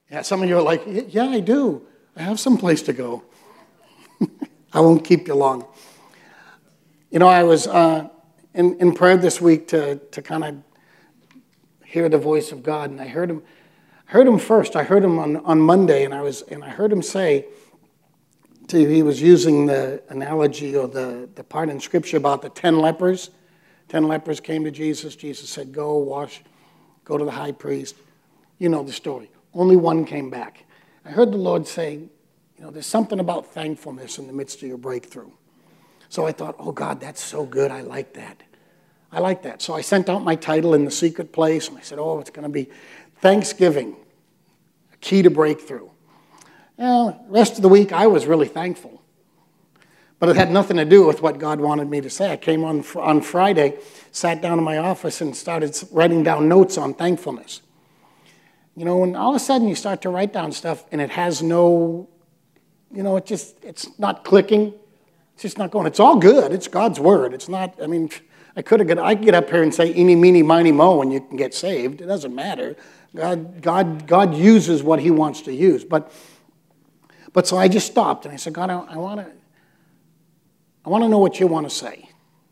Yeah, some of you are like, yeah, I do. I have some place to go. I won't keep you long. You know, I was in prayer this week to kind of hear the voice of God, and I heard him first. I heard him on Monday, and I heard him say, he was using the analogy or the part in Scripture about the 10 lepers. 10 lepers came to Jesus. Jesus said, go, wash, go to the high priest. You know the story. Only one came back. I heard the Lord say, you know, there's something about thankfulness in the midst of your breakthrough. So I thought, oh, God, that's so good. I like that. I like that. So I sent out my title in the secret place, and I said, oh, it's going to be Thanksgiving, a key to breakthrough. Well, the rest of the week, I was really thankful. But it had nothing to do with what God wanted me to say. I came on Friday, sat down in my office, and started writing down notes on thankfulness. You know, and all of a sudden you start to write down stuff, and it has no, you know, it's not clicking. It's just not going. It's all good. It's God's word. It's not, I mean, I could get up here and say, eeny, meeny, miny, moe, and you can get saved. It doesn't matter. God uses what he wants to use. But so I just stopped, and I said, God, I want to know what you want to say,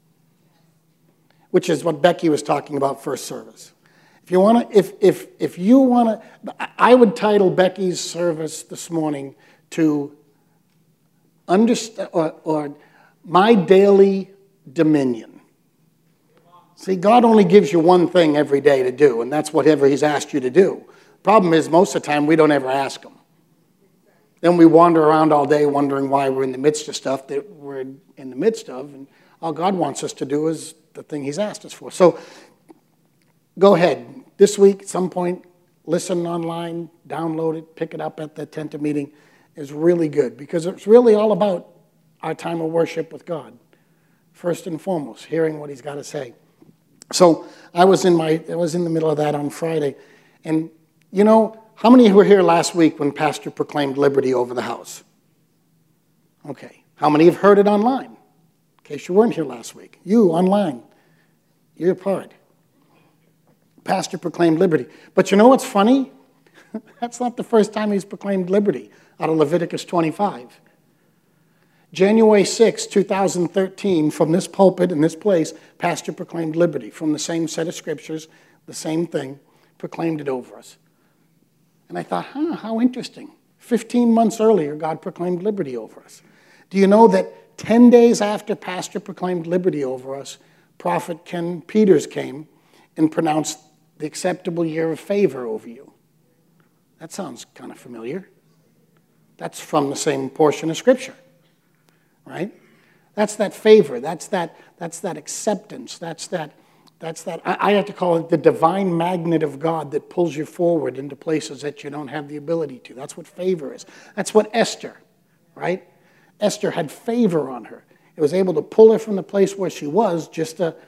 which is what Becky was talking about first service. If you want to, I would title Becky's service this morning to understand or my daily dominion. See, God only gives you one thing every day to do, and that's whatever he's asked you to do. Problem is, most of the time, we don't ever ask him. Then we wander around all day wondering why we're in the midst of stuff that we're in the midst of, and all God wants us to do is the thing he's asked us for. So go ahead. This week, at some point, listen online, download it, pick it up at the Tenta meeting. Is really good because it's really all about our time of worship with God. First and foremost, hearing what he's got to say. So I was in the middle of that on Friday. And you know, how many were here last week when Pastor proclaimed liberty over the house? Okay. How many have heard it online? In case you weren't here last week. You, online. You're part. Pastor proclaimed liberty. But you know what's funny? That's not the first time he's proclaimed liberty out of Leviticus 25. January 6, 2013, from this pulpit in this place, Pastor proclaimed liberty from the same set of scriptures, the same thing, proclaimed it over us. And I thought, how interesting. 15 months earlier, God proclaimed liberty over us. Do you know that 10 days after Pastor proclaimed liberty over us, Prophet Ken Peters came and pronounced the acceptable year of favor over you? That sounds kind of familiar. That's from the same portion of Scripture, right? That's that favor. That's that acceptance. That's that. I have to call it the divine magnet of God that pulls you forward into places that you don't have the ability to. That's what favor is. That's what Esther, right? Esther had favor on her. It was able to pull her from the place where she was, just a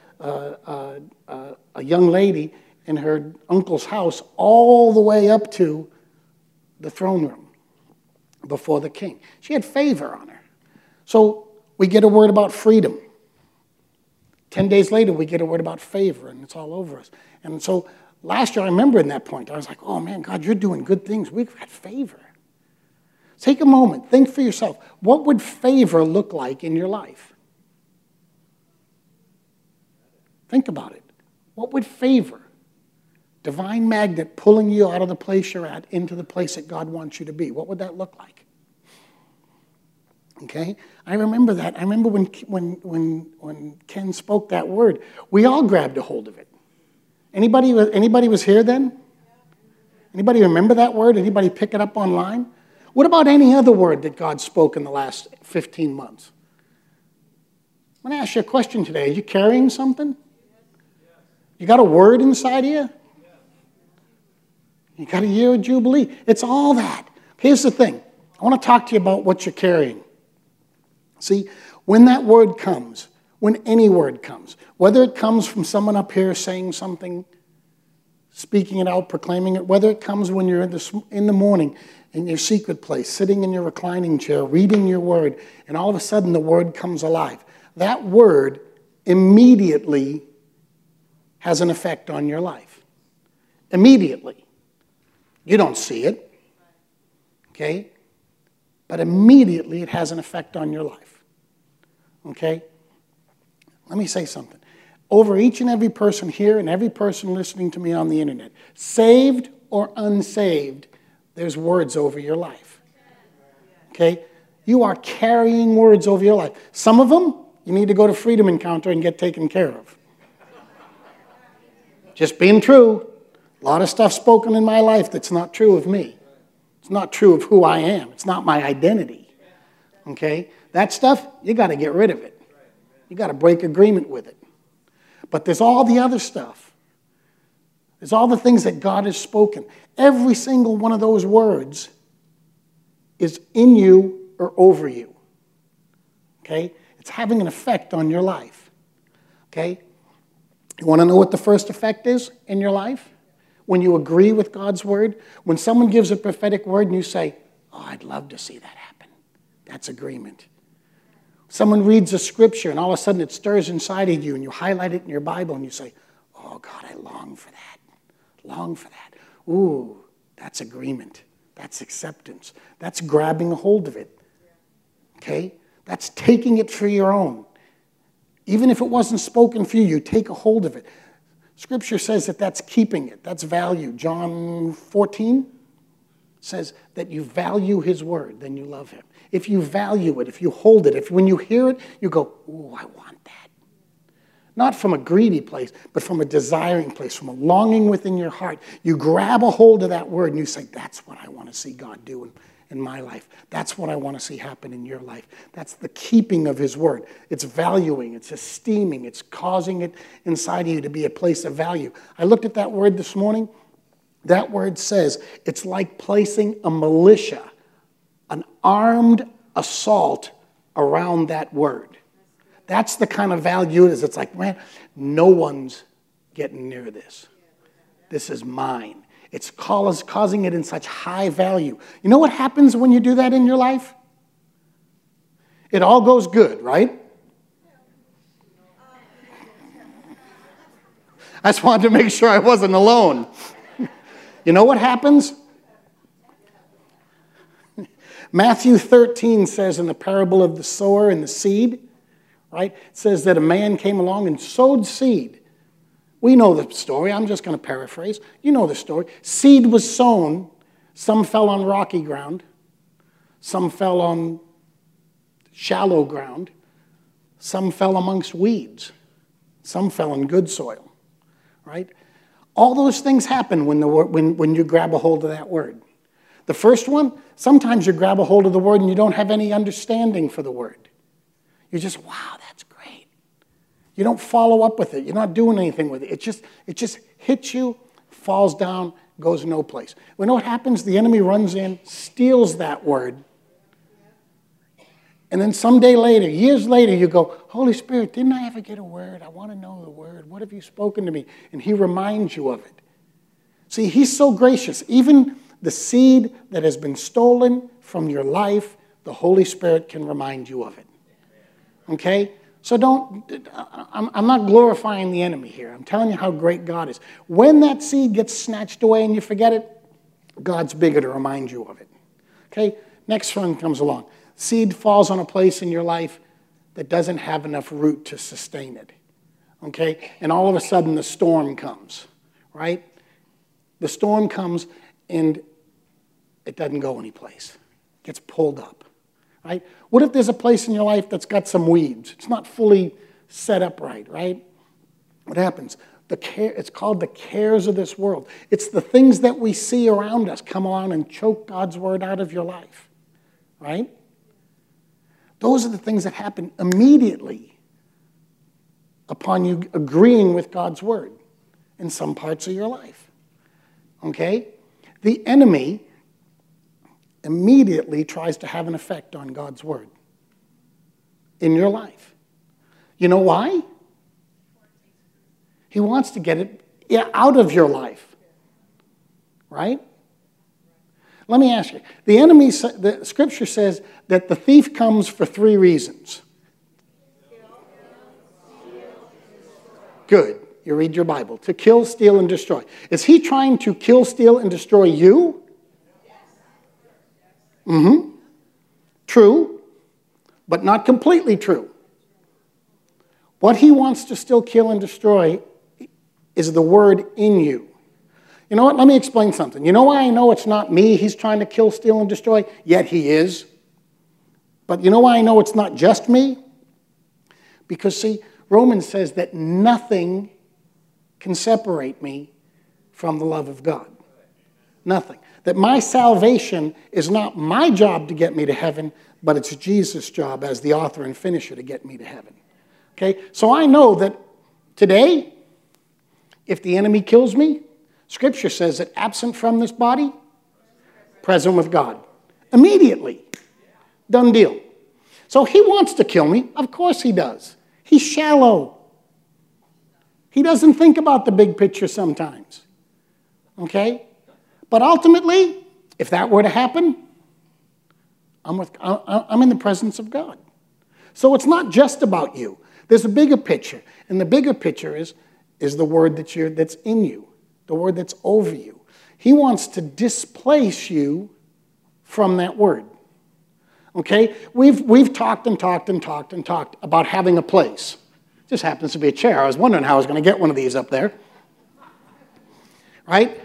young lady in her uncle's house, all the way up to the throne room before the king. She had favor on her. So we get a word about freedom. 10 days later, we get a word about favor, and it's all over us. And so last year, I remember in that point, I was like, oh, man, God, you're doing good things. We've got favor. Take a moment. Think for yourself. What would favor look like in your life? Think about it. What would favor, divine magnet pulling you out of the place you're at into the place that God wants you to be, what would that look like? Okay? I remember that. I remember when Ken spoke that word, we all grabbed a hold of it. Anybody was here then? Anybody remember that word? Anybody pick it up online? What about any other word that God spoke in the last 15 months? I'm going to ask you a question today. Are you carrying something? You got a word inside of you? You got a year of Jubilee. It's all that. Here's the thing. I want to talk to you about what you're carrying. See, when that word comes, when any word comes, whether it comes from someone up here saying something, speaking it out, proclaiming it, whether it comes when you're in the morning in your secret place, sitting in your reclining chair, reading your word, and all of a sudden the word comes alive. That word immediately has an effect on your life. Immediately. You don't see it. Okay? But immediately it has an effect on your life. Okay? Let me say something. Over each and every person here and every person listening to me on the internet, saved or unsaved, there's words over your life. Okay? You are carrying words over your life. Some of them, you need to go to Freedom Encounter and get taken care of. Just being true. A lot of stuff spoken in my life that's not true of me. It's not true of who I am. It's not my identity. Okay? That stuff, you got to get rid of it. You got to break agreement with it. But there's all the other stuff. There's all the things that God has spoken. Every single one of those words is in you or over you. Okay? It's having an effect on your life. Okay? You want to know what the first effect is in your life? When you agree with God's word, when someone gives a prophetic word and you say, oh, I'd love to see that happen. That's agreement. Someone reads a scripture and all of a sudden it stirs inside of you and you highlight it in your Bible and you say, oh, God, I long for that. Long for that. Ooh, that's agreement. That's acceptance. That's grabbing a hold of it. Okay? That's taking it for your own. Even if it wasn't spoken for you, you take a hold of it. Scripture says that that's keeping it. That's value. John 14 says that you value his word, then you love him. If you value it, if you hold it, if when you hear it, you go, ooh, I want that. Not from a greedy place, but from a desiring place, from a longing within your heart. You grab a hold of that word and you say, that's what I want to see God do in my life. That's what I want to see happen in your life. That's the keeping of his word. It's valuing, it's esteeming, it's causing it inside of you to be a place of value. I looked at that word this morning. That word says it's like placing a militia, an armed assault around that word. That's the kind of value it is. It's like, man, no one's getting near this. This is mine. It's causing it in such high value. You know what happens when you do that in your life? It all goes good, right? I just wanted to make sure I wasn't alone. You know what happens? Matthew 13 says in the parable of the sower and the seed, right? It says that a man came along and sowed seed. We know the story. I'm just going to paraphrase. You know the story. Seed was sown. Some fell on rocky ground. Some fell on shallow ground. Some fell amongst weeds. Some fell in good soil, right? All those things happen when you grab a hold of that word. The first one, sometimes you grab a hold of the word and you don't have any understanding for the word. You just, wow, that's great. You don't follow up with it. You're not doing anything with it. It just hits you, falls down, goes no place. You know what happens? The enemy runs in, steals that word, and then someday later, years later, you go, Holy Spirit, didn't I ever get a word? I want to know the word. What have you spoken to me? And he reminds you of it. See, he's so gracious. Even the seed that has been stolen from your life, the Holy Spirit can remind you of it. Okay? So I'm not glorifying the enemy here. I'm telling you how great God is. When that seed gets snatched away and you forget it, God's bigger to remind you of it. Okay? Next one comes along. Seed falls on a place in your life that doesn't have enough root to sustain it. Okay? And all of a sudden the storm comes, right? The storm comes and it doesn't go anyplace. It gets pulled up, right? What if there's a place in your life that's got some weeds? It's not fully set up right? What happens? It's called the cares of this world. It's the things that we see around us come along and choke God's word out of your life, right? Those are the things that happen immediately upon you agreeing with God's word in some parts of your life. Okay? The enemy immediately tries to have an effect on God's word in your life. You know why? He wants to get it out of your life. Right? Let me ask you. The scripture says that the thief comes for 3 reasons. Good. You read your Bible. To kill, steal, and destroy. Is he trying to kill, steal, and destroy you? True, but not completely true. What he wants to still kill and destroy is the word in you. You know what? Let me explain something. You know why I know it's not me he's trying to kill, steal, and destroy? Yet he is. But you know why I know it's not just me? Because, see, Romans says that nothing can separate me from the love of God. Nothing. That my salvation is not my job to get me to heaven, but it's Jesus' job as the author and finisher to get me to heaven. Okay? So I know that today, if the enemy kills me, Scripture says that absent from this body, present with God. Immediately. Done deal. So he wants to kill me. Of course he does. He's shallow. He doesn't think about the big picture sometimes. Okay? But ultimately, if that were to happen, I'm in the presence of God. So it's not just about you. There's a bigger picture. And the bigger picture is the word that's in you, the word that's over you. He wants to displace you from that word. Okay? We've talked about having a place. It just happens to be a chair. I was wondering how I was going to get one of these up there. Right?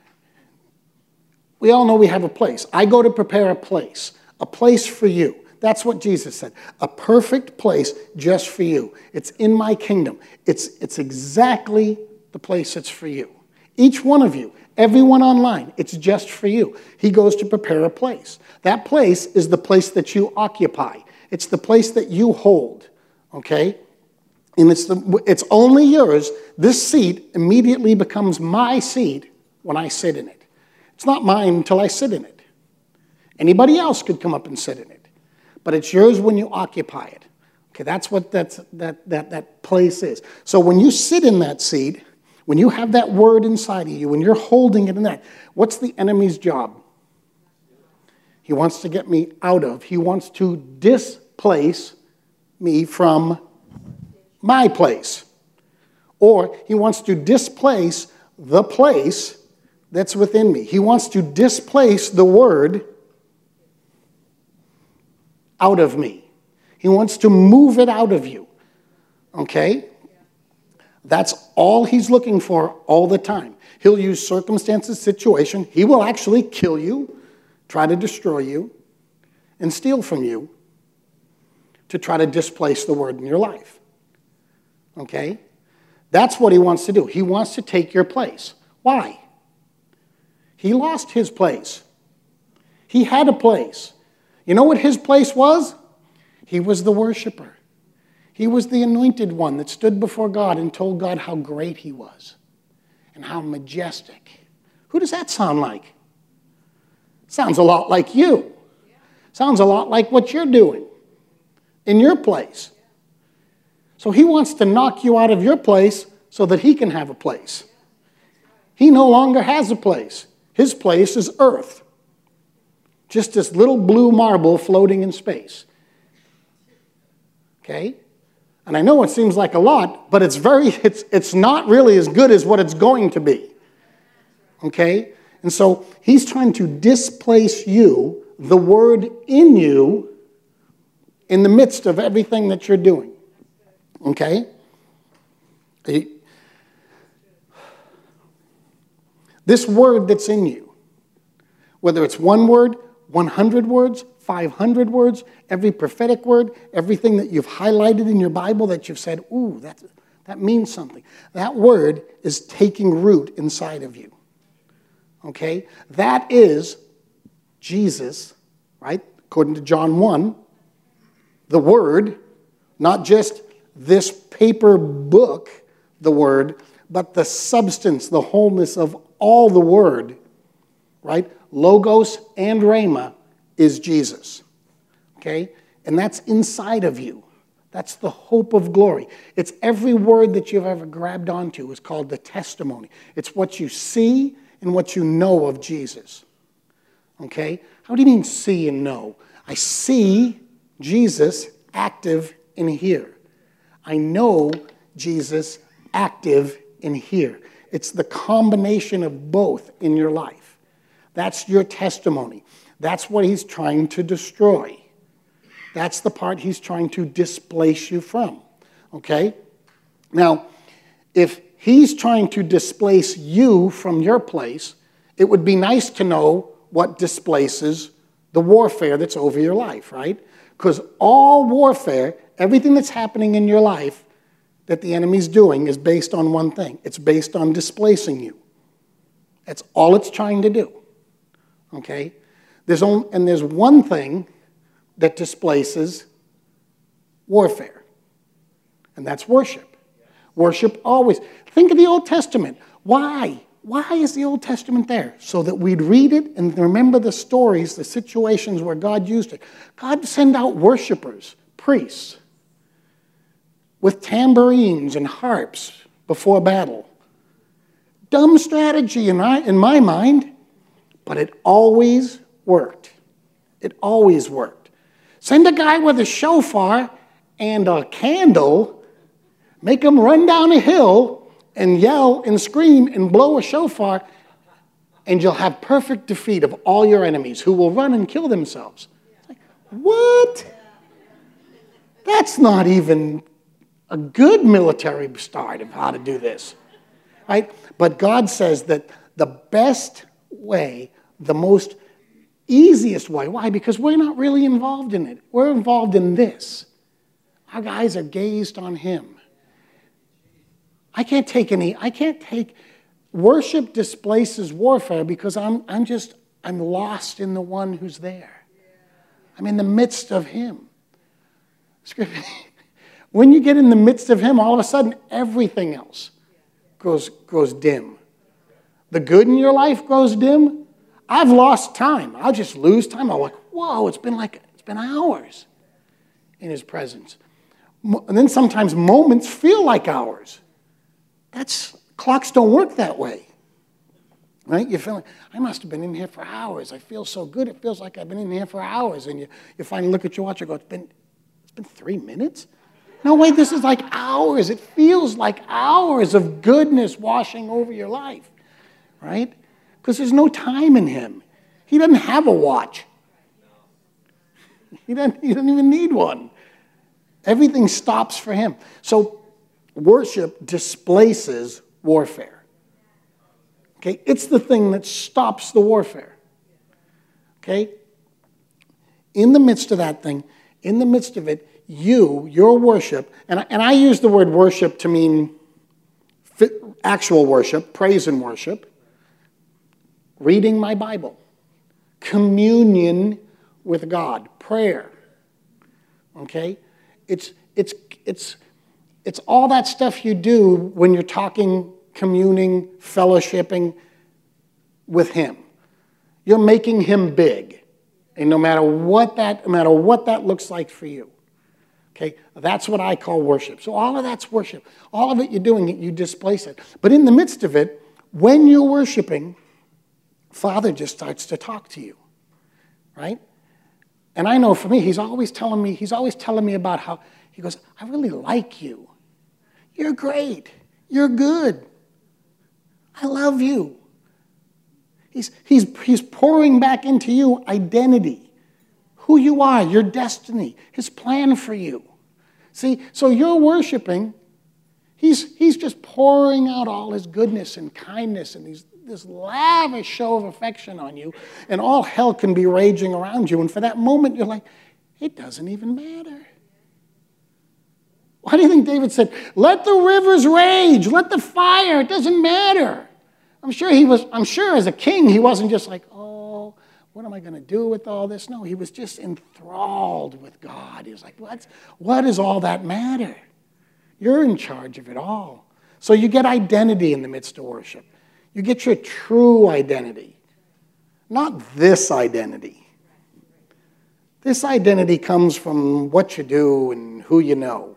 We all know we have a place. I go to prepare a place for you. That's what Jesus said. A perfect place just for you. It's in my kingdom. It's exactly the place that's for you. Each one of you, everyone online, it's just for you. He goes to prepare a place. That place is the place that you occupy. It's the place that you hold, okay? And it's only yours. This seat immediately becomes my seat when I sit in it. It's not mine until I sit in it. Anybody else could come up and sit in it. But it's yours when you occupy it. Okay, that's what that place is. So when you sit in that seat, when you have that word inside of you, when you're holding it in that, what's the enemy's job? He wants to get me out of. He wants to displace me from my place. Or he wants to displace the place that's within me. He wants to displace the word out of me. He wants to move it out of you. Okay? That's all he's looking for all the time. He'll use circumstances, situation. He will actually kill you, try to destroy you, and steal from you to try to displace the word in your life. Okay? That's what he wants to do. He wants to take your place. Why? He lost his place. He had a place. You know what his place was? He was the worshiper. He was the anointed one that stood before God and told God how great he was and how majestic. Who does that sound like? Sounds a lot like you. Sounds a lot like what you're doing in your place. So he wants to knock you out of your place so that he can have a place. He no longer has a place. His place is earth. Just this little blue marble floating in space. Okay? And I know it seems like a lot, but it's not really as good as what it's going to be. Okay? And so he's trying to displace you, the word in you, in the midst of everything that you're doing. Okay? This word that's in you, whether it's one word, 100 words, 500 words, every prophetic word, everything that you've highlighted in your Bible that you've said, ooh, that means something. That word is taking root inside of you. Okay? That is Jesus, right? According to John 1, the Word, not just this paper book, the Word, but the substance, the wholeness of all the Word, right? Logos and Rhema is Jesus. Okay? And that's inside of you. That's the hope of glory. It's every word that you've ever grabbed onto is called the testimony. It's what you see and what you know of Jesus. Okay? How do you mean see and know? I see Jesus active in here. I know Jesus active in here. It's the combination of both in your life. That's your testimony. That's what he's trying to destroy. That's the part he's trying to displace you from. Okay? Now, if he's trying to displace you from your place, it would be nice to know what displaces the warfare that's over your life, right? Because all warfare, everything that's happening in your life that the enemy's doing is based on one thing. It's based on displacing you. That's all it's trying to do. Okay? There's one thing that displaces warfare, and that's worship. Worship always. Think of the Old Testament. Why? Why is the Old Testament there? So that we'd read it and remember the stories, the situations where God used it. God sent out worshipers, priests, with tambourines and harps before battle. Dumb strategy in my mind, but it always worked. It always worked. Send a guy with a shofar and a candle, make him run down a hill and yell and scream and blow a shofar, and you'll have perfect defeat of all your enemies who will run and kill themselves. It's like, what? That's not even a good military start of how to do this. Right? But God says that the best way, the most easiest way, why? Because we're not really involved in it. We're involved in this. Our guys are gazed on him. Worship displaces warfare because I'm lost in the one who's there. I'm in the midst of him. When you get in the midst of him, all of a sudden everything else grows dim. The good in your life grows dim. I've lost time. I'll just lose time. I'm like, whoa, it's been hours in his presence. And then sometimes moments feel like hours. Clocks don't work that way. Right? You feel like, I must have been in here for hours. I feel so good. It feels like I've been in here for hours. And you finally look at your watch and go, it's been 3 minutes? No, wait, this is like hours. It feels like hours of goodness washing over your life. Right? Because there's no time in him. He doesn't have a watch. He doesn't even need one. Everything stops for him. So worship displaces warfare. Okay? It's the thing that stops the warfare. Okay? In the midst of that thing, in the midst of it, your worship, and I use the word worship to mean actual worship, praise and worship, reading my Bible, communion with God, prayer. Okay? It's all that stuff you do when you're talking, communing, fellowshipping with him. You're making him big. And no matter what that looks like for you. Okay? That's what I call worship. So all of that's worship. All of it you're doing it, you displace it. But in the midst of it, when you're worshiping, Father just starts to talk to you. Right? And I know for me, he's always telling me about how, he goes, I really like you. You're great. You're good. I love you. He's pouring back into you identity, who you are, your destiny, his plan for you. See, so you're worshiping. He's just pouring out all his goodness and kindness and this lavish show of affection on you, and all hell can be raging around you. And for that moment, you're like, it doesn't even matter. Why do you think David said, let the rivers rage, let the fire, it doesn't matter. I'm sure as a king, he wasn't just like, oh, what am I going to do with all this? No, he was just enthralled with God. He was like, what does all that matter? You're in charge of it all. So you get identity in the midst of worship. You get your true identity, not this identity. This identity comes from what you do and who you know.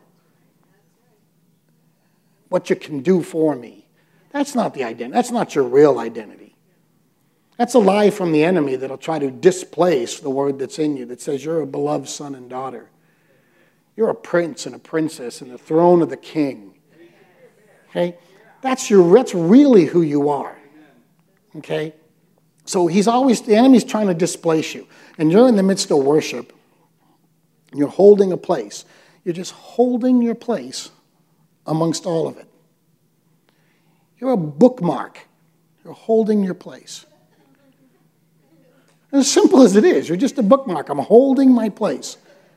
What you can do for me. That's not the identity. That's not your real identity. That's a lie from the enemy that'll try to displace the word that's in you that says you're a beloved son and daughter. You're a prince and a princess in the throne of the king. Okay? That's really who you are. Okay? So the enemy's trying to displace you. And you're in the midst of worship. You're holding a place. You're just holding your place amongst all of it. You're a bookmark. You're holding your place. As simple as it is, you're just a bookmark. I'm holding my place.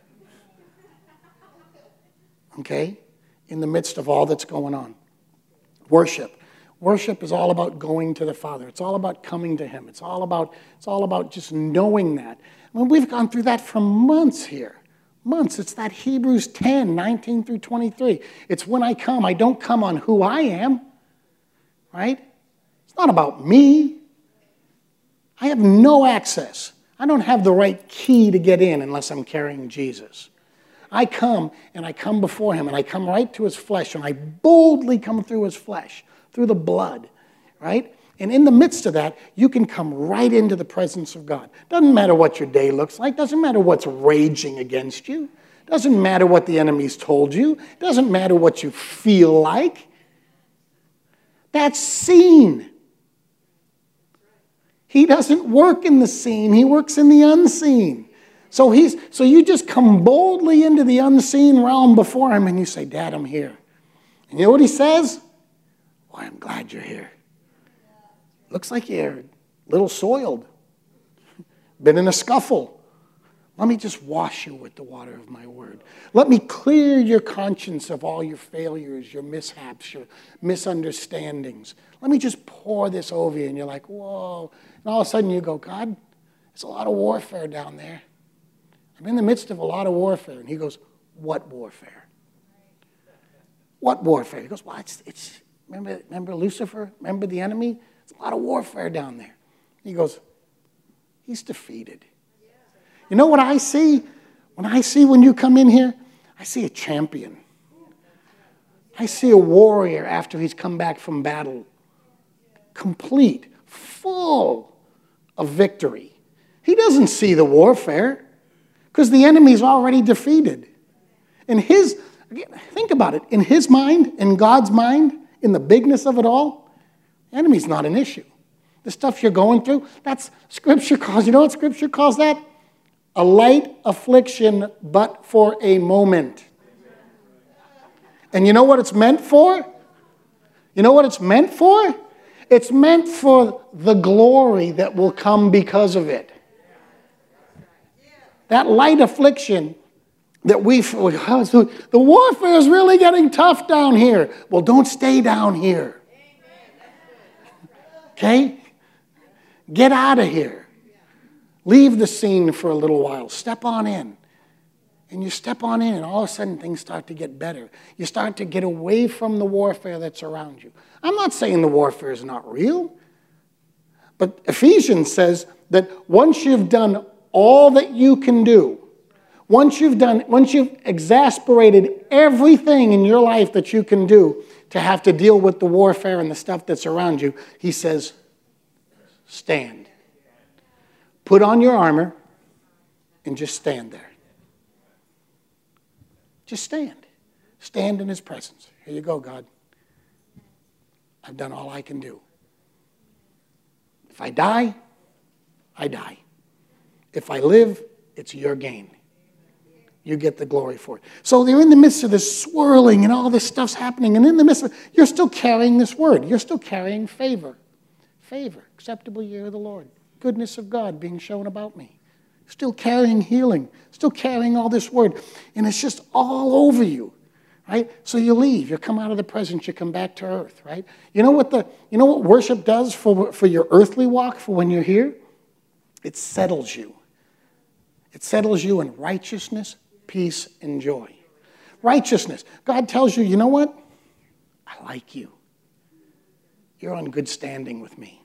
Okay? In the midst of all that's going on. Worship. Worship is all about going to the Father. It's all about coming to Him. It's all about just knowing that. I mean, we've gone through that for months here. Months. It's that Hebrews 10, 19 through 23. It's when I come, I don't come on who I am. Right? It's not about me. I have no access. I don't have the right key to get in unless I'm carrying Jesus. I come, and I come before Him, and I come right to His flesh, and I boldly come through His flesh, through the blood, right? And in the midst of that, you can come right into the presence of God. Doesn't matter what your day looks like. Doesn't matter what's raging against you. Doesn't matter what the enemy's told you. Doesn't matter what you feel like. That's seen. He doesn't work in the seen. He works in the unseen. So you just come boldly into the unseen realm before Him and you say, Dad, I'm here. And you know what He says? Boy, I'm glad you're here. Looks like you're a little soiled. Been in a scuffle. Let me just wash you with the water of my word. Let me clear your conscience of all your failures, your mishaps, your misunderstandings. Let me just pour this over you. And you're like, whoa. And all of a sudden you go, God, there's a lot of warfare down there. I'm in the midst of a lot of warfare. And He goes, what warfare? What warfare? He goes, well, it's remember Lucifer? Remember the enemy? There's a lot of warfare down there. He goes, he's defeated. You know what I see? When you come in here, I see a champion. I see a warrior after he's come back from battle. Complete, full of victory. He doesn't see the warfare because the enemy's already defeated. Think about it, in his mind, in God's mind, in the bigness of it all, the enemy's not an issue. The stuff you're going through, that's Scripture calls, you know what Scripture calls that? A light affliction, but for a moment. And you know what it's meant for? You know what it's meant for? It's meant for the glory that will come because of it. That light affliction that the warfare is really getting tough down here. Well, don't stay down here. Okay? Get out of here. Leave the scene for a little while. Step on in. And you step on in, and all of a sudden things start to get better. You start to get away from the warfare that's around you. I'm not saying the warfare is not real. But Ephesians says that once you've done all that you can do, once you've exasperated everything in your life that you can do to have to deal with the warfare and the stuff that's around you, He says, stand. Put on your armor and just stand there. Just stand. Stand in His presence. Here you go, God. I've done all I can do. If I die, I die. If I live, it's your gain. You get the glory for it. So they're in the midst of this swirling and all this stuff's happening. And in the midst of it, you're still carrying this word. You're still carrying favor. Favor. Acceptable year of the Lord. Goodness of God being shown about me. Still carrying healing. Still carrying all this word. And it's just all over you. Right? So you leave. You come out of the presence. You come back to earth. Right? You know what worship does for your earthly walk, for when you're here? It settles you. It settles you in righteousness, peace, and joy. Righteousness. God tells you, you know what? I like you. You're on good standing with me.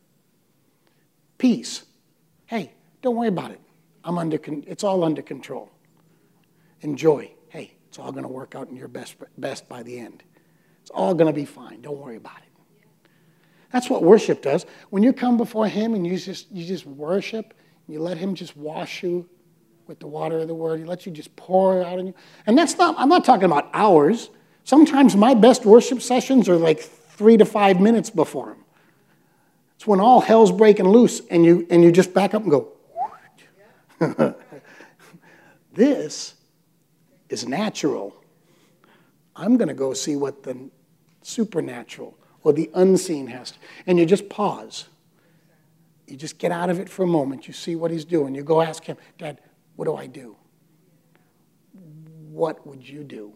Peace. Hey, don't worry about it. It's all under control. And joy. Hey, it's all going to work out in your best by the end. It's all going to be fine. Don't worry about it. That's what worship does. When you come before Him and you just worship, you let Him just wash you with the water of the word. He lets you just pour it out on you. And I'm not talking about hours. Sometimes my best worship sessions are like 3 to 5 minutes before Him. It's when all hell's breaking loose and you just back up and go. This is natural. I'm going to go see what the supernatural or the unseen has to. And you just pause. You just get out of it for a moment. You see what he's doing. You go ask him, Dad, what do I do? What would you do?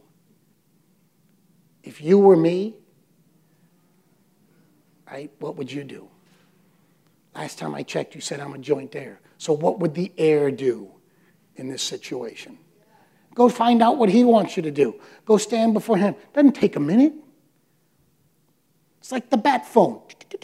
If you were me, right, what would you do? Last time I checked, you said I'm a joint heir. So what would the heir do in this situation? Go find out what he wants you to do. Go stand before him. Doesn't take a minute. It's like the bat phone.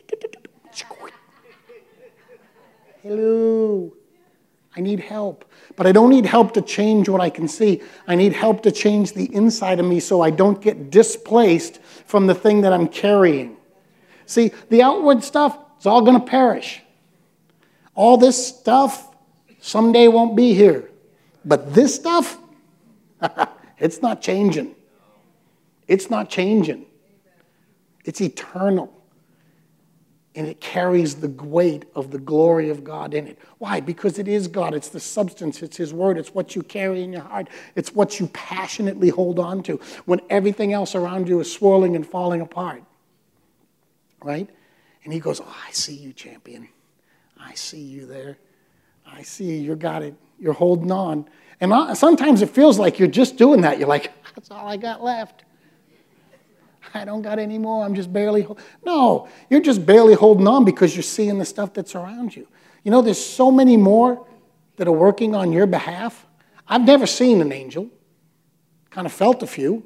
Hello. I need help. But I don't need help to change what I can see. I need help to change the inside of me so I don't get displaced from the thing that I'm carrying. See, the outward stuff, it's all going to perish. All this stuff someday won't be here. But this stuff, it's not changing. It's not changing. It's eternal. And it carries the weight of the glory of God in it. Why? Because it is God. It's the substance. It's his word. It's what you carry in your heart. It's what you passionately hold on to when everything else around you is swirling and falling apart. Right? And he goes, oh, I see you, champion. I see you there. I see you got it. You're holding on. And sometimes it feels like you're just doing that. You're like, that's all I got left. I don't got any more. I'm just barely. No, you're just barely holding on because you're seeing the stuff that's around you. You know, there's so many more that are working on your behalf. I've never seen an angel. Kind of felt a few.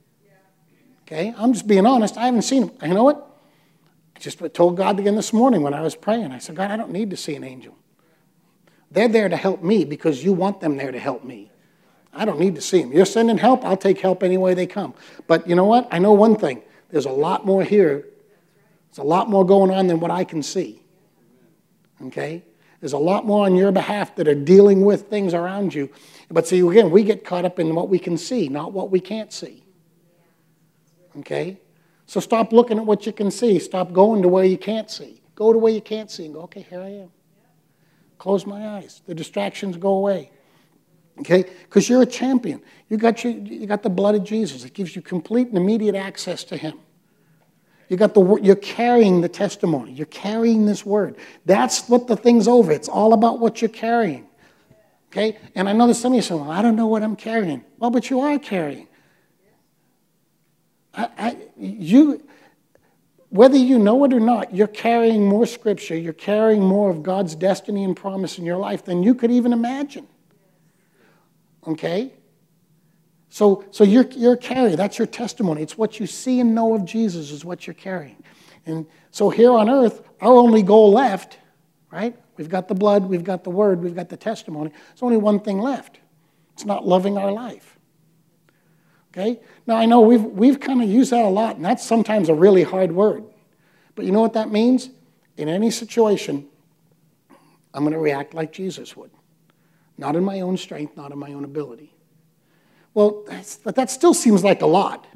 Okay, I'm just being honest. I haven't seen them. You know what? I just told God again this morning when I was praying. I said, God, I don't need to see an angel. They're there to help me because you want them there to help me. I don't need to see them. You're sending help, I'll take help any way they come. But you know what? I know one thing. There's a lot more here. There's a lot more going on than what I can see. Okay? There's a lot more on your behalf that are dealing with things around you. But see, again, we get caught up in what we can see, not what we can't see. Okay? So stop looking at what you can see. Stop going to where you can't see. Go to where you can't see and go, okay, here I am. Close my eyes. The distractions go away. Okay? Because you're a champion. You got the blood of Jesus. It gives you complete and immediate access to him. You're carrying the testimony. You're carrying this word. That's what the thing's over. It's all about what you're carrying. Okay? And I know there's some of you saying, well, I don't know what I'm carrying. Well, but you are carrying. Whether you know it or not, you're carrying more scripture. You're carrying more of God's destiny and promise in your life than you could even imagine. Okay? So you're carrying. That's your testimony. It's what you see and know of Jesus is what you're carrying. And so here on earth, our only goal left, right? We've got the blood, we've got the word, we've got the testimony. There's only one thing left. It's not loving our life. Okay? Now, I know we've kind of used that a lot, and that's sometimes a really hard word. But you know what that means? In any situation, I'm going to react like Jesus would. Not in my own strength, not in my own ability. Well, but that still seems like a lot.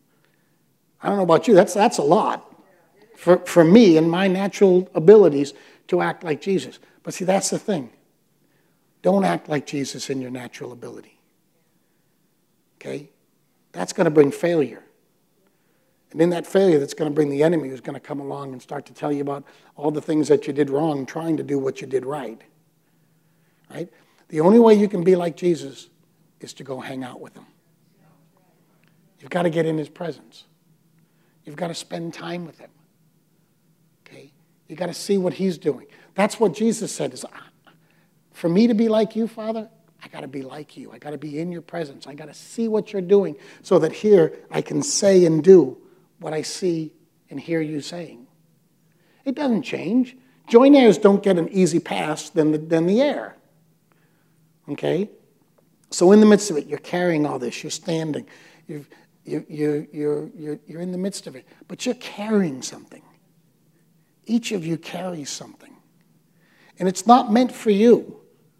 I don't know about you, that's a lot for me and my natural abilities to act like Jesus. But see, that's the thing. Don't act like Jesus in your natural ability. Okay? That's going to bring failure. And in that failure, that's going to bring the enemy who's going to come along and start to tell you about all the things that you did wrong, trying to do what you did right. Right? The only way you can be like Jesus is to go hang out with him. You've got to get in his presence. You've got to spend time with him. Okay? You've got to see what he's doing. That's what Jesus said. Is, for me to be like you, Father, I got to be like you. I got to be in your presence. I got to see what you're doing so that here I can say and do what I see and hear you saying. It doesn't change. Joint heirs don't get an easy pass than the heir. Okay? So in the midst of it, you're carrying all this. You're standing. You're in the midst of it. But you're carrying something. Each of you carries something. And it's not meant for you.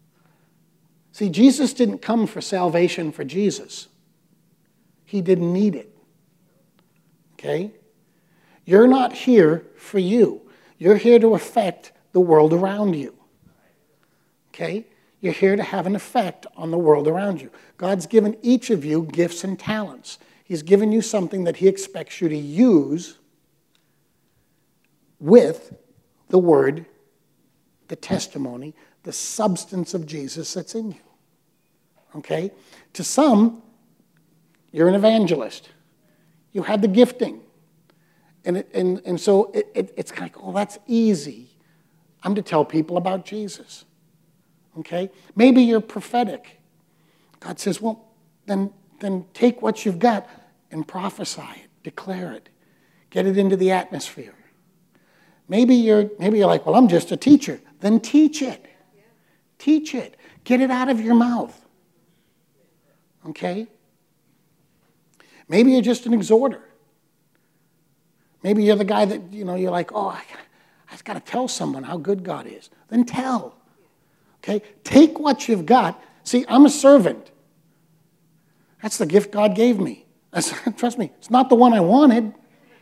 See, Jesus didn't come for salvation for Jesus. He didn't need it. Okay? You're not here for you. You're here to affect the world around you. Okay? You're here to have an effect on the world around you. God's given each of you gifts and talents. He's given you something that he expects you to use with the word, the testimony, the substance of Jesus that's in you. Okay? To some, you're an evangelist. You have the gifting. And so it's like, oh, that's easy. I'm to tell people about Jesus. Okay? Maybe you're prophetic. God says, well, then take what you've got and prophesy it, declare it, get it into the atmosphere. Maybe you're like, well, I'm just a teacher. Then teach it. Teach it. Get it out of your mouth. Okay? Maybe you're just an exhorter. Maybe you're the guy that, you're like, oh, I just got to tell someone how good God is. Then tell. Okay? Take what you've got. See, I'm a servant. That's the gift God gave me. Trust me, it's not the one I wanted.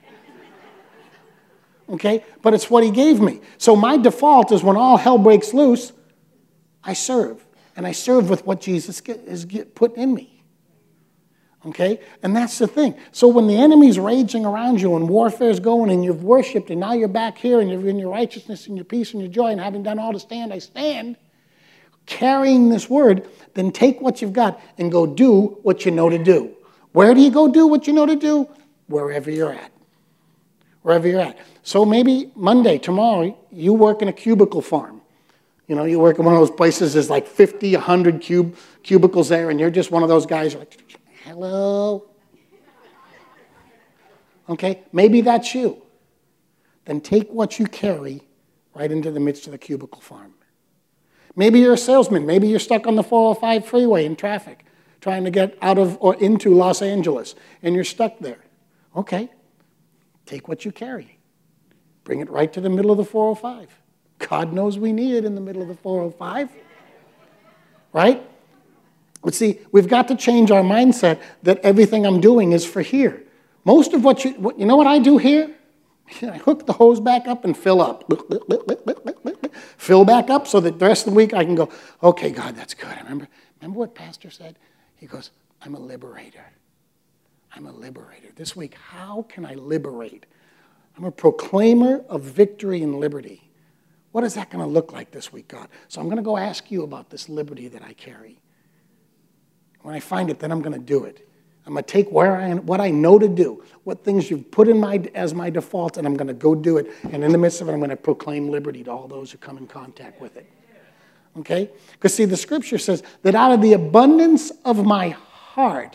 Okay? But it's what he gave me. So my default is when all hell breaks loose, I serve. And I serve with what Jesus has put in me. Okay? And that's the thing. So when the enemy's raging around you and warfare's going and you've worshipped and now you're back here and you're in your righteousness and your peace and your joy and having done all to stand, I stand, carrying this word, then take what you've got and go do what you know to do. Where do you go do what you know to do? Wherever you're at. Wherever you're at. So maybe Monday, tomorrow, you work in a cubicle farm. You work in one of those places, there's like 50, 100 cubicles there, and you're just one of those guys like, hello? Okay, maybe that's you. Then take what you carry right into the midst of the cubicle farm. Maybe you're a salesman. Maybe you're stuck on the 405 freeway in traffic, trying to get out of or into Los Angeles, and you're stuck there. Okay, take what you carry. Bring it right to the middle of the 405. God knows we need it in the middle of the 405. Right? But see, we've got to change our mindset that everything I'm doing is for here. Most of what you know what I do here? I hook the hose back up and fill up. Fill back up so that the rest of the week I can go, okay, God, that's good. Remember what Pastor said? He goes, I'm a liberator. I'm a liberator. This week, how can I liberate? I'm a proclaimer of victory and liberty. What is that going to look like this week, God? So I'm going to go ask you about this liberty that I carry. When I find it, then I'm going to do it. I'm going to take what I know to do, what things you've put in as my default, and I'm going to go do it. And in the midst of it, I'm going to proclaim liberty to all those who come in contact with it. Okay? Because see, the scripture says that out of the abundance of my heart,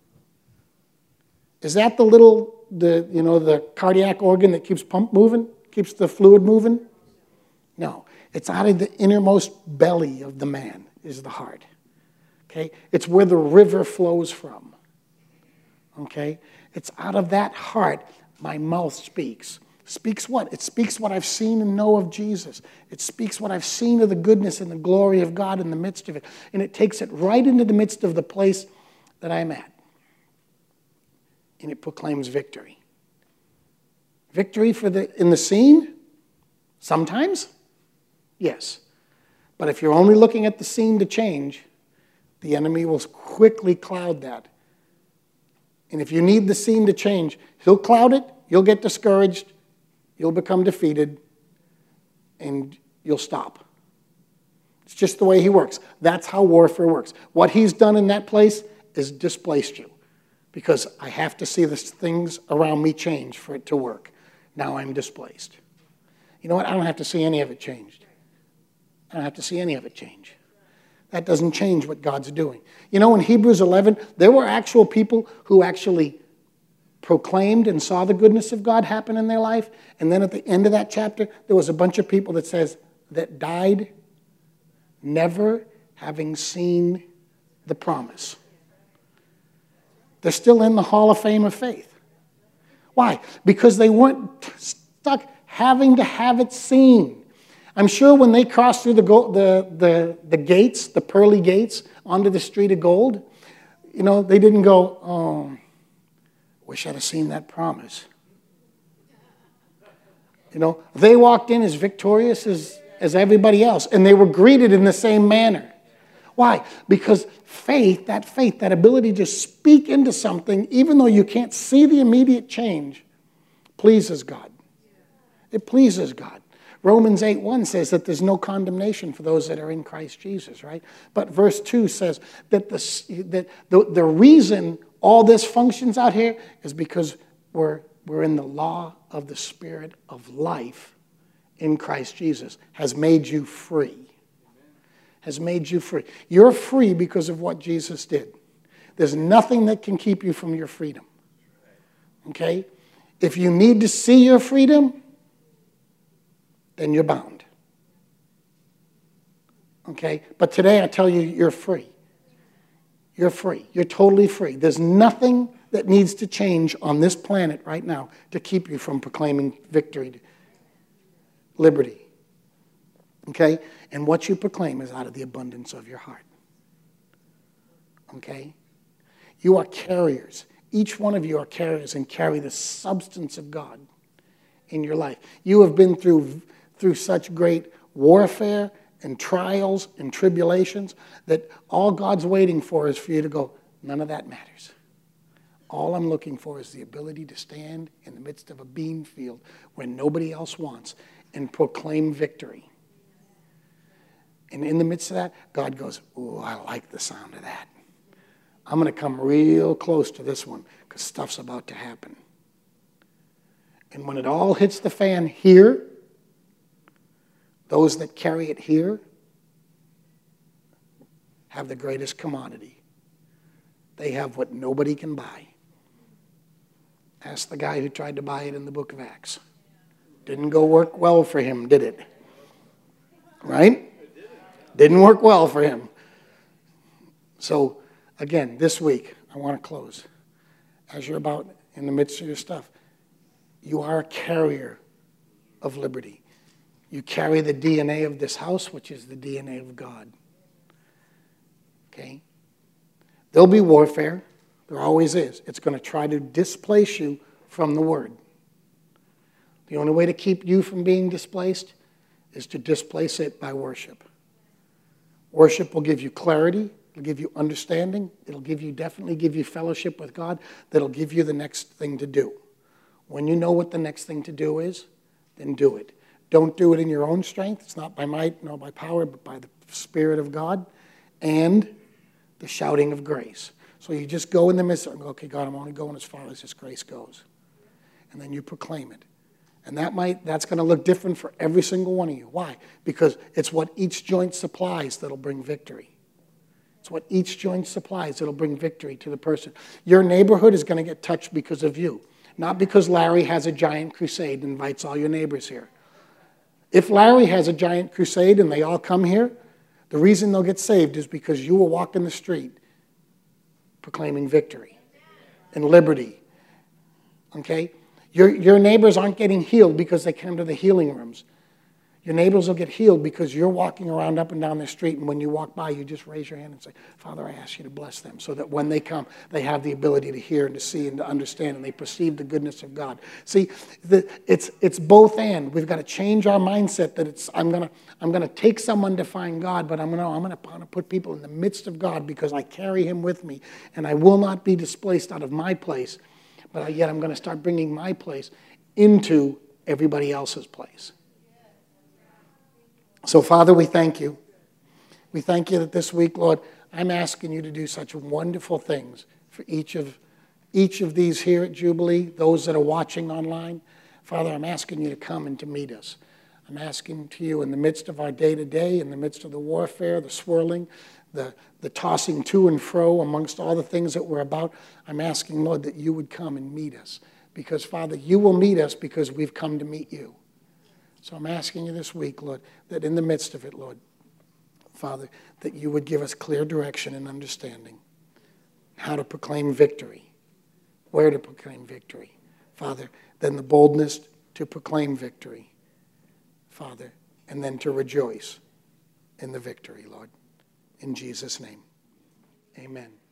is that the cardiac organ that keeps pump moving, keeps the fluid moving? No. It's out of the innermost belly of the man is the heart. Okay? It's where the river flows from. Okay? It's out of that heart my mouth speaks. Speaks what? It speaks what I've seen and know of Jesus. It speaks what I've seen of the goodness and the glory of God in the midst of it. And it takes it right into the midst of the place that I'm at. And it proclaims victory. Victory in the scene? Sometimes? Yes. But if you're only looking at the scene to change, the enemy will quickly cloud that. And if you need the scene to change, he'll cloud it, you'll get discouraged, you'll become defeated, and you'll stop. It's just the way he works. That's how warfare works. What he's done in that place is displaced you. Because I have to see the things around me change for it to work. Now I'm displaced. You know what? I don't have to see any of it changed. I don't have to see any of it change. That doesn't change what God's doing. You know, in Hebrews 11, there were actual people who actually proclaimed and saw the goodness of God happen in their life. And then at the end of that chapter, there was a bunch of people that says that died never having seen the promise. They're still in the Hall of Fame of faith. Why? Because they weren't stuck having to have it seen. I'm sure when they crossed through the gates, the pearly gates, onto the street of gold, they didn't go, oh, wish I'd have seen that promise. They walked in as victorious as everybody else, and they were greeted in the same manner. Why? Because faith, that ability to speak into something, even though you can't see the immediate change, pleases God. It pleases God. Romans 8:1 says that there's no condemnation for those that are in Christ Jesus, right? But verse 2 says that the reason all this functions out here is because we're in the law of the Spirit of life in Christ Jesus, has made you free. Has made you free. You're free because of what Jesus did. There's nothing that can keep you from your freedom. Okay? If you need to see your freedom, then you're bound. Okay? But today I tell you, you're free. You're free. You're totally free. There's nothing that needs to change on this planet right now to keep you from proclaiming victory, liberty. Okay? And what you proclaim is out of the abundance of your heart. Okay? You are carriers. Each one of you are carriers and carry the substance of God in your life. You have been through such great warfare and trials and tribulations that all God's waiting for is for you to go, none of that matters. All I'm looking for is the ability to stand in the midst of a bean field when nobody else wants and proclaim victory. And in the midst of that, God goes, ooh, I like the sound of that. I'm going to come real close to this one because stuff's about to happen. And when it all hits the fan here, those that carry it here have the greatest commodity. They have what nobody can buy. Ask the guy who tried to buy it in the book of Acts. Didn't go work well for him, did it? Right? Didn't work well for him. So, again, this week, I want to close. As you're about in the midst of your stuff, you are a carrier of liberty. You carry the DNA of this house, which is the DNA of God. Okay? There'll be warfare. There always is. It's going to try to displace you from the Word. The only way to keep you from being displaced is to displace it by worship. Worship will give you clarity. It'll give you understanding. It'll definitely give you fellowship with God. That'll give you the next thing to do. When you know what the next thing to do is, then do it. Don't do it in your own strength. It's not by might nor by power, but by the Spirit of God and the shouting of grace. So you just go in the midst and go, okay, God, I'm only going as far as this grace goes. And then you proclaim it. And that's going to look different for every single one of you. Why? Because it's what each joint supplies that'll bring victory. It's what each joint supplies that'll bring victory to the person. Your neighborhood is going to get touched because of you. Not because Larry has a giant crusade and invites all your neighbors here. If Larry has a giant crusade and they all come here, the reason they'll get saved is because you will walk in the street proclaiming victory and liberty. Okay? Your neighbors aren't getting healed because they come to the healing rooms. Your neighbors will get healed because you're walking around up and down the street, and when you walk by, you just raise your hand and say, Father, I ask you to bless them, so that when they come, they have the ability to hear and to see and to understand, and they perceive the goodness of God. See, it's both and. We've got to change our mindset that I'm gonna take someone to find God, but I'm gonna put people in the midst of God because I carry Him with me, and I will not be displaced out of my place, but yet I'm going to start bringing my place into everybody else's place. So, Father, we thank you. We thank you that this week, Lord, I'm asking you to do such wonderful things for each of these here at Jubilee, those that are watching online. Father, I'm asking you to come and to meet us. I'm asking to you in the midst of our day-to-day, in the midst of the warfare, the swirling, the tossing to and fro amongst all the things that we're about, I'm asking, Lord, that you would come and meet us. Because, Father, you will meet us because we've come to meet you. So I'm asking you this week, Lord, that in the midst of it, Lord, Father, that you would give us clear direction and understanding how to proclaim victory, where to proclaim victory. Father, then the boldness to proclaim victory, Father, and then to rejoice in the victory, Lord. In Jesus' name, amen.